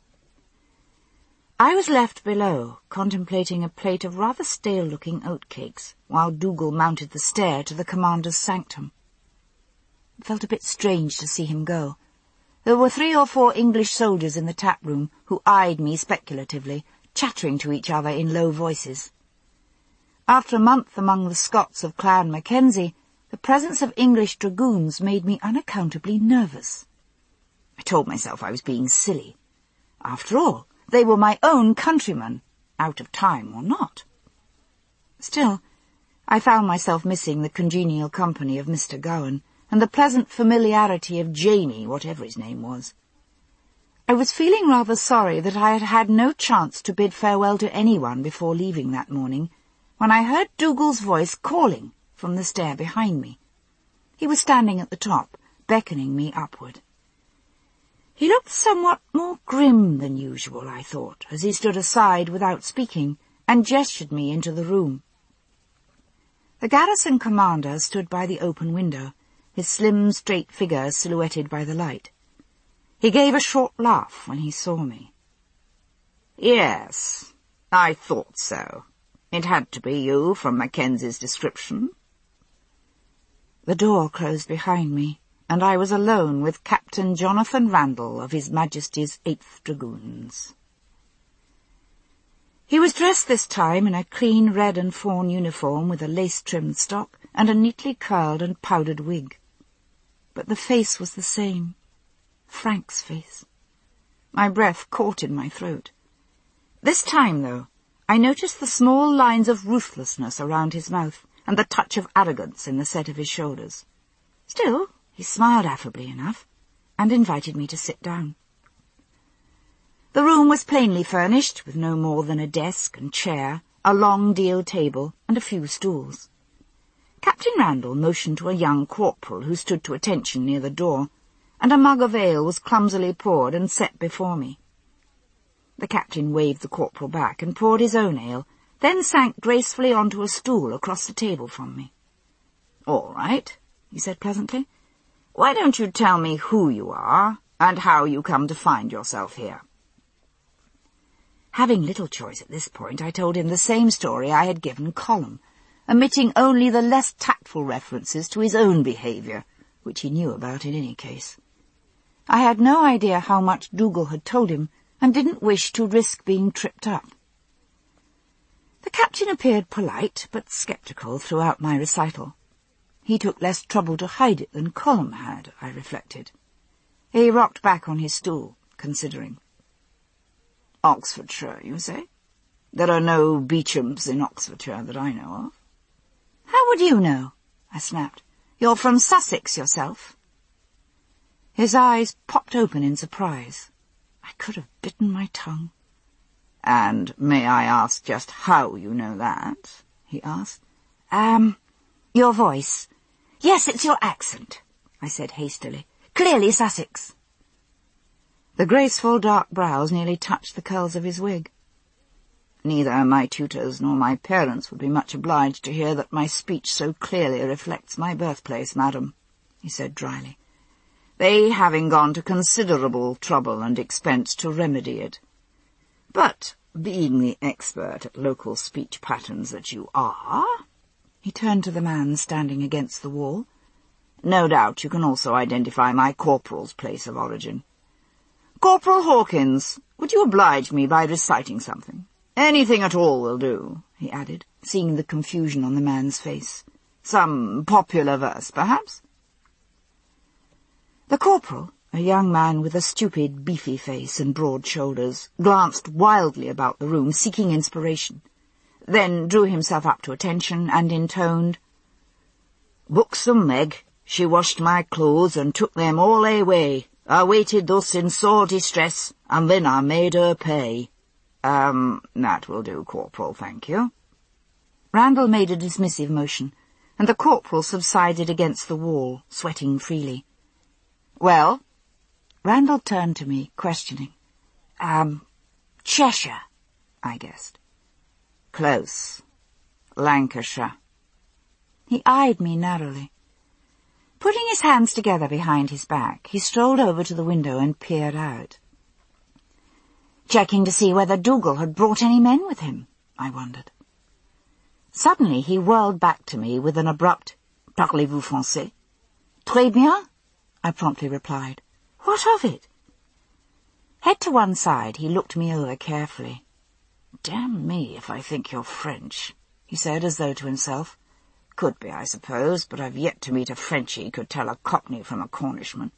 I was left below, contemplating a plate of rather stale-looking oatcakes, while Dougal mounted the stair to the commander's sanctum. It felt a bit strange to see him go. There were three or four English soldiers in the tap-room who eyed me speculatively, chattering to each other in low voices. After a month among the Scots of Clan Mackenzie, the presence of English dragoons made me unaccountably nervous. I told myself I was being silly. After all, they were my own countrymen, out of time or not. Still, I found myself missing the congenial company of Mister Gowan and the pleasant familiarity of Jamie, whatever his name was. I was feeling rather sorry that I had had no chance to bid farewell to anyone before leaving that morning, when I heard Dougal's voice calling from the stair behind me. He was standing at the top, beckoning me upward. He looked somewhat more grim than usual, I thought, as he stood aside without speaking and gestured me into the room. The garrison commander stood by the open window, his slim, straight figure silhouetted by the light. He gave a short laugh when he saw me. "Yes, I thought so. It had to be you from Mackenzie's description." The door closed behind me, and I was alone with Captain Jonathan Randall of His Majesty's Eighth Dragoons. He was dressed this time in a clean red and fawn uniform with a lace-trimmed stock and a neatly curled and powdered wig. But the face was the same, Frank's face. My breath caught in my throat. This time, though, I noticed the small lines of ruthlessness around his mouth and the touch of arrogance in the set of his shoulders. Still, he smiled affably enough and invited me to sit down. The room was plainly furnished, with no more than a desk and chair, a long deal table, and a few stools. Captain Randall motioned to a young corporal who stood to attention near the door, and a mug of ale was clumsily poured and set before me. The captain waved the corporal back and poured his own ale, then sank gracefully onto a stool across the table from me. "All right," he said pleasantly. "Why don't you tell me who you are and how you come to find yourself here?" Having little choice at this point, I told him the same story I had given Colum, omitting only the less tactful references to his own behaviour, which he knew about in any case. I had no idea how much Dougal had told him, and didn't wish to risk being tripped up. The captain appeared polite, but sceptical throughout my recital. He took less trouble to hide it than Colum had, I reflected. He rocked back on his stool, considering. "Oxfordshire, you say? There are no Beauchamps in Oxfordshire that I know of." "How would you know?" I snapped. "You're from Sussex yourself." His eyes popped open in surprise. I could have bitten my tongue. "And may I ask just how you know that?" he asked. Um, your voice. Yes, it's your accent," I said hastily. "Clearly Sussex." The graceful dark brows nearly touched the curls of his wig. "Neither my tutors nor my parents would be much obliged to hear that my speech so clearly reflects my birthplace, madam," he said dryly, "they having gone to considerable trouble and expense to remedy it. But, being the expert at local speech patterns that you are," he turned to the man standing against the wall, "no doubt you can also identify my corporal's place of origin. Corporal Hawkins, would you oblige me by reciting something? Anything at all will do," he added, seeing the confusion on the man's face. "Some popular verse, perhaps?" The corporal, a young man with a stupid, beefy face and broad shoulders, glanced wildly about the room, seeking inspiration, then drew himself up to attention and intoned, "Buxom Meg, she washed my clothes and took them all away. I waited thus in sore distress, and then I made her pay." Um, that will do, Corporal, thank you." Randall made a dismissive motion, and the corporal subsided against the wall, sweating freely. "Well?" Randall turned to me, questioning. Um, Cheshire, I guessed. "Close. Lancashire." He eyed me narrowly. Putting his hands together behind his back, he strolled over to the window and peered out. Checking to see whether Dougal had brought any men with him, I wondered. Suddenly he whirled back to me with an abrupt, "Parlez-vous français?" "Très bien," I promptly replied. "What of it?" Head to one side, he looked me over carefully. "Damn me if I think you're French," he said as though to himself. Could be, I suppose, but I've yet to meet a Frenchie who could tell a Cockney from a Cornishman.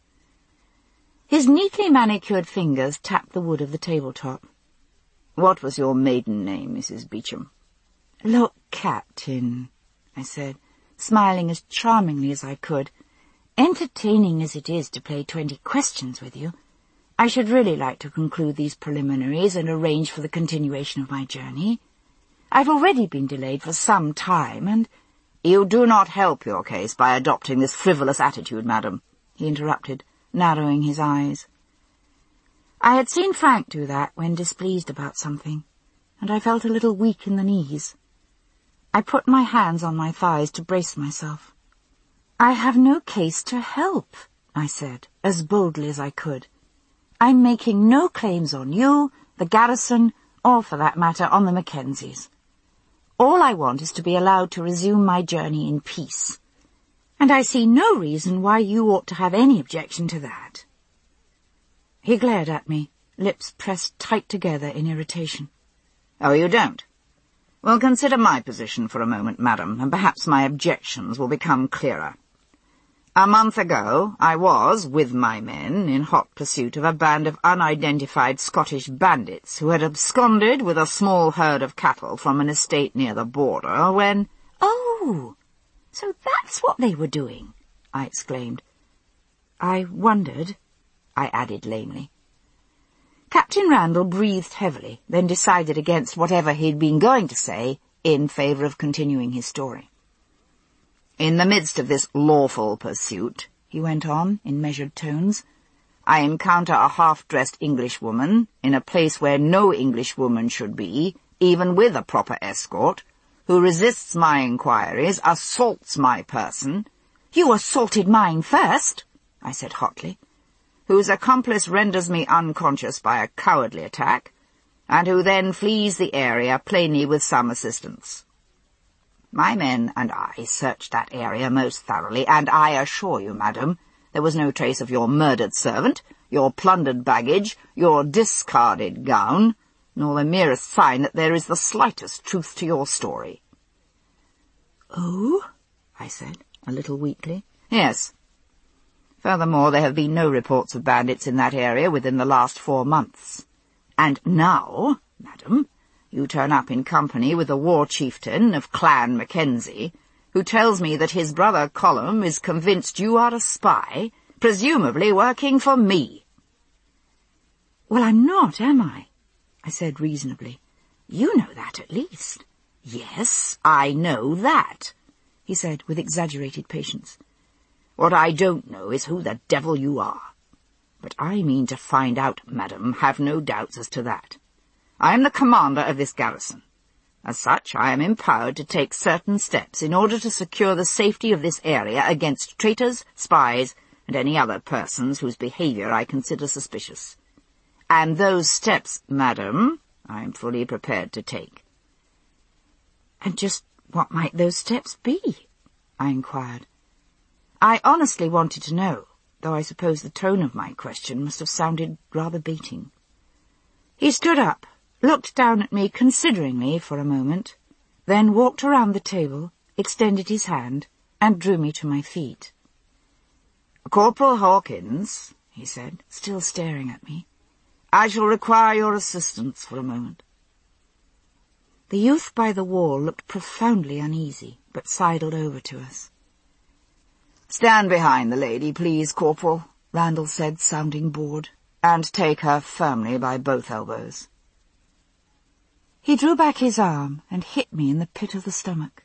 His neatly manicured fingers tapped the wood of the tabletop. What was your maiden name, Missus Beauchamp? Look, Captain, I said, smiling as charmingly as I could. Entertaining as it is to play twenty questions with you, I should really like to conclude these preliminaries and arrange for the continuation of my journey. I've already been delayed for some time, and— You do not help your case by adopting this frivolous attitude, madam, he interrupted, narrowing his eyes. I had seen Frank do that when displeased about something, and I felt a little weak in the knees. I put my hands on my thighs to brace myself. I have no case to help, I said, as boldly as I could. I'm making no claims on you, the garrison, or, for that matter, on the Mackenzies. All I want is to be allowed to resume my journey in peace, and I see no reason why you ought to have any objection to that. He glared at me, lips pressed tight together in irritation. Oh, you don't? Well, consider my position for a moment, madam, and perhaps my objections will become clearer. A month ago, I was, with my men, in hot pursuit of a band of unidentified Scottish bandits who had absconded with a small herd of cattle from an estate near the border when— Oh, so that's what they were doing, I exclaimed. I wondered, I added lamely. Captain Randall breathed heavily, then decided against whatever he'd been going to say in favour of continuing his story. In the midst of this lawful pursuit, he went on in measured tones, I encounter a half-dressed Englishwoman in a place where no Englishwoman should be, even with a proper escort, who resists my inquiries, assaults my person— You assaulted mine first, I said hotly. Whose accomplice renders me unconscious by a cowardly attack, and who then flees the area plainly with some assistance. My men and I searched that area most thoroughly, and I assure you, madam, there was no trace of your murdered servant, your plundered baggage, your discarded gown, nor the merest sign that there is the slightest truth to your story. Oh? I said, a little weakly. Yes. Furthermore, there have been no reports of bandits in that area within the last four months. And now, madam, you turn up in company with a war chieftain of Clan Mackenzie, who tells me that his brother Colum is convinced you are a spy, presumably working for me. Well, I'm not, am I? I said reasonably. You know that at least. Yes, I know that, he said with exaggerated patience. What I don't know is who the devil you are. But I mean to find out, madam, have no doubts as to that. I am the commander of this garrison. As such, I am empowered to take certain steps in order to secure the safety of this area against traitors, spies, and any other persons whose behaviour I consider suspicious. And those steps, madam, I am fully prepared to take. And just what might those steps be? I inquired. I honestly wanted to know, though I suppose the tone of my question must have sounded rather baiting. He stood up, looked down at me consideringly for a moment, then walked around the table, extended his hand, and drew me to my feet. Corporal Hawkins, he said, still staring at me, I shall require your assistance for a moment. The youth by the wall looked profoundly uneasy, but sidled over to us. Stand behind the lady, please, Corporal, Randall said, sounding bored, and take her firmly by both elbows. He drew back his arm and hit me in the pit of the stomach.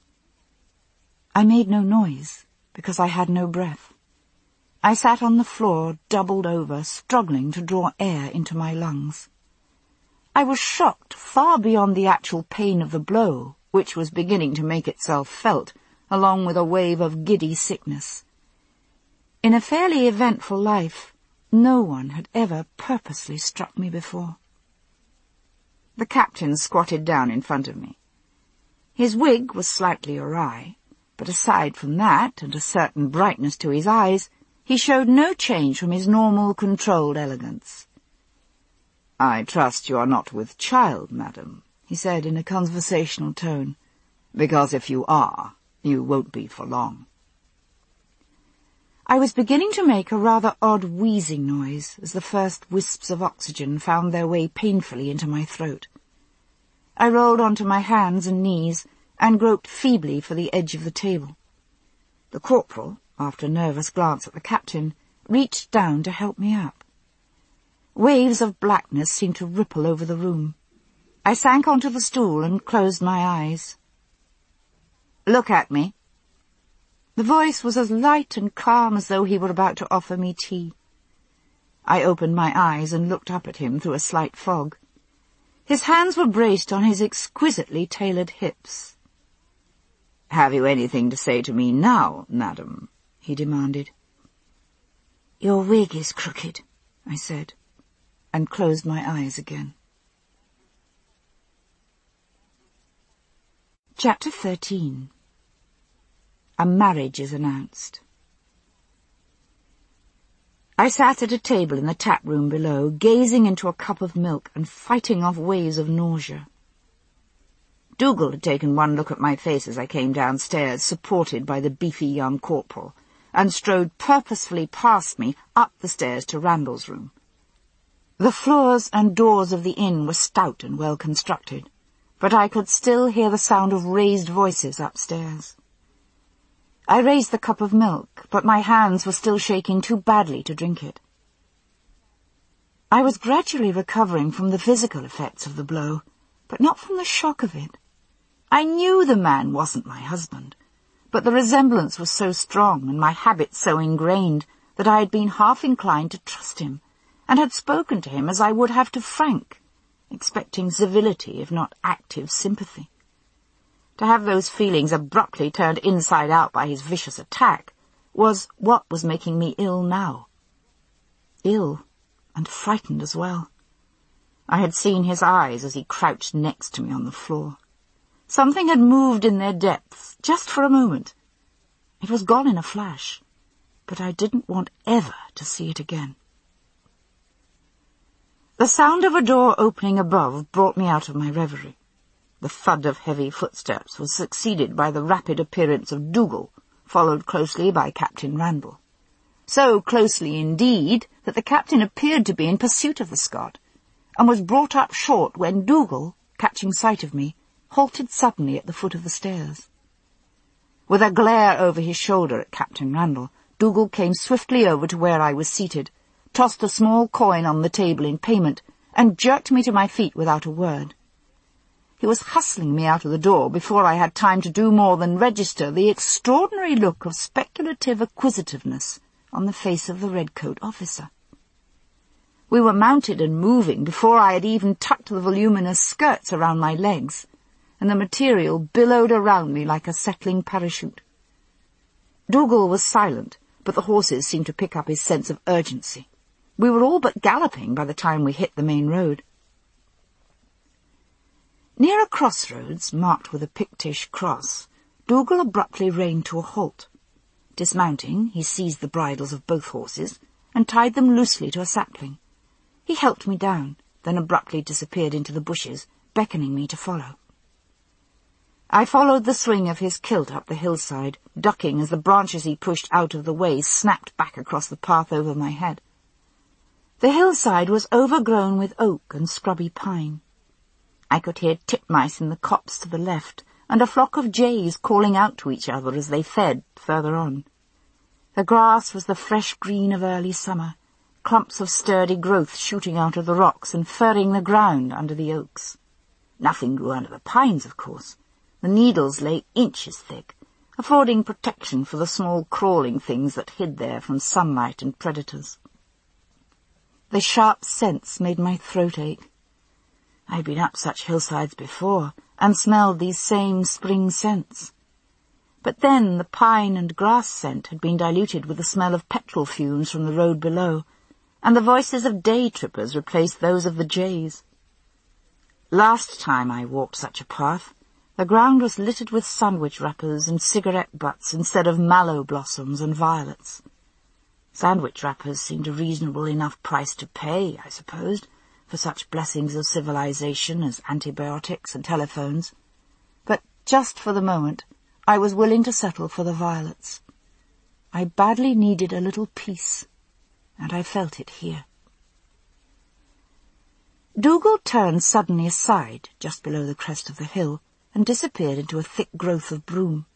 I made no noise, because I had no breath. I sat on the floor, doubled over, struggling to draw air into my lungs. I was shocked far beyond the actual pain of the blow, which was beginning to make itself felt, along with a wave of giddy sickness. In a fairly eventful life, no one had ever purposely struck me before. The captain squatted down in front of me. His wig was slightly awry, but aside from that and a certain brightness to his eyes, he showed no change from his normal, controlled elegance. "I trust you are not with child, madam," he said in a conversational tone, "because if you are, You won't be for long." I was beginning to make a rather odd wheezing noise as the first wisps of oxygen found their way painfully into my throat. I rolled onto my hands and knees and groped feebly for the edge of the table. The corporal, after a nervous glance at the captain, reached down to help me up. Waves of blackness seemed to ripple over the room. I sank onto the stool and closed my eyes. "Look at me." The voice was as light and calm as though he were about to offer me tea. I opened my eyes and looked up at him through a slight fog. His hands were braced on his exquisitely tailored hips. "Have you anything to say to me now, madam?" he demanded. "Your wig is crooked," I said, and closed my eyes again. Chapter thirteen. A marriage is announced. I sat at a table in the tap room below, gazing into a cup of milk and fighting off waves of nausea. Dougal had taken one look at my face as I came downstairs, supported by the beefy young corporal, and strode purposefully past me up the stairs to Randall's room. The floors and doors of the inn were stout and well constructed, but I could still hear the sound of raised voices upstairs. I raised the cup of milk, but my hands were still shaking too badly to drink it. I was gradually recovering from the physical effects of the blow, but not from the shock of it. I knew the man wasn't my husband, but the resemblance was so strong and my habits so ingrained that I had been half inclined to trust him, and had spoken to him as I would have to Frank, expecting civility if not active sympathy. To have those feelings abruptly turned inside out by his vicious attack was what was making me ill now. Ill, and frightened as well. I had seen his eyes as he crouched next to me on the floor. Something had moved in their depths, just for a moment. It was gone in a flash, but I didn't want ever to see it again. The sound of a door opening above brought me out of my reverie. The thud of heavy footsteps was succeeded by the rapid appearance of Dougal, followed closely by Captain Randall. So closely, indeed, that the captain appeared to be in pursuit of the Scot, and was brought up short when Dougal, catching sight of me, halted suddenly at the foot of the stairs. With a glare over his shoulder at Captain Randall, Dougal came swiftly over to where I was seated, tossed a small coin on the table in payment, and jerked me to my feet without a word. He was hustling me out of the door before I had time to do more than register the extraordinary look of speculative acquisitiveness on the face of the red-coat officer. We were mounted and moving before I had even tucked the voluminous skirts around my legs, and the material billowed around me like a settling parachute. Dougal was silent, but the horses seemed to pick up his sense of urgency. We were all but galloping by the time we hit the main road. Near a crossroads, marked with a Pictish cross, Dougal abruptly reined to a halt. Dismounting, he seized the bridles of both horses and tied them loosely to a sapling. He helped me down, then abruptly disappeared into the bushes, beckoning me to follow. I followed the swing of his kilt up the hillside, ducking as the branches he pushed out of the way snapped back across the path over my head. The hillside was overgrown with oak and scrubby pine. I could hear titmice in the copse to the left, and a flock of jays calling out to each other as they fed further on. The grass was the fresh green of early summer, clumps of sturdy growth shooting out of the rocks and furring the ground under the oaks. Nothing grew under the pines, of course. The needles lay inches thick, affording protection for the small crawling things that hid there from sunlight and predators. The sharp scents made my throat ache. I'd been up such hillsides before, and smelled these same spring scents. But then the pine and grass scent had been diluted with the smell of petrol fumes from the road below, and the voices of day trippers replaced those of the jays. Last time I walked such a path, the ground was littered with sandwich wrappers and cigarette butts instead of mallow blossoms and violets. Sandwich wrappers seemed a reasonable enough price to pay, I supposed, for such blessings of civilization as antibiotics and telephones. But just for the moment, I was willing to settle for the violets. I badly needed a little peace, and I felt it here. Dougal turned suddenly aside, just below the crest of the hill, and disappeared into a thick growth of broom.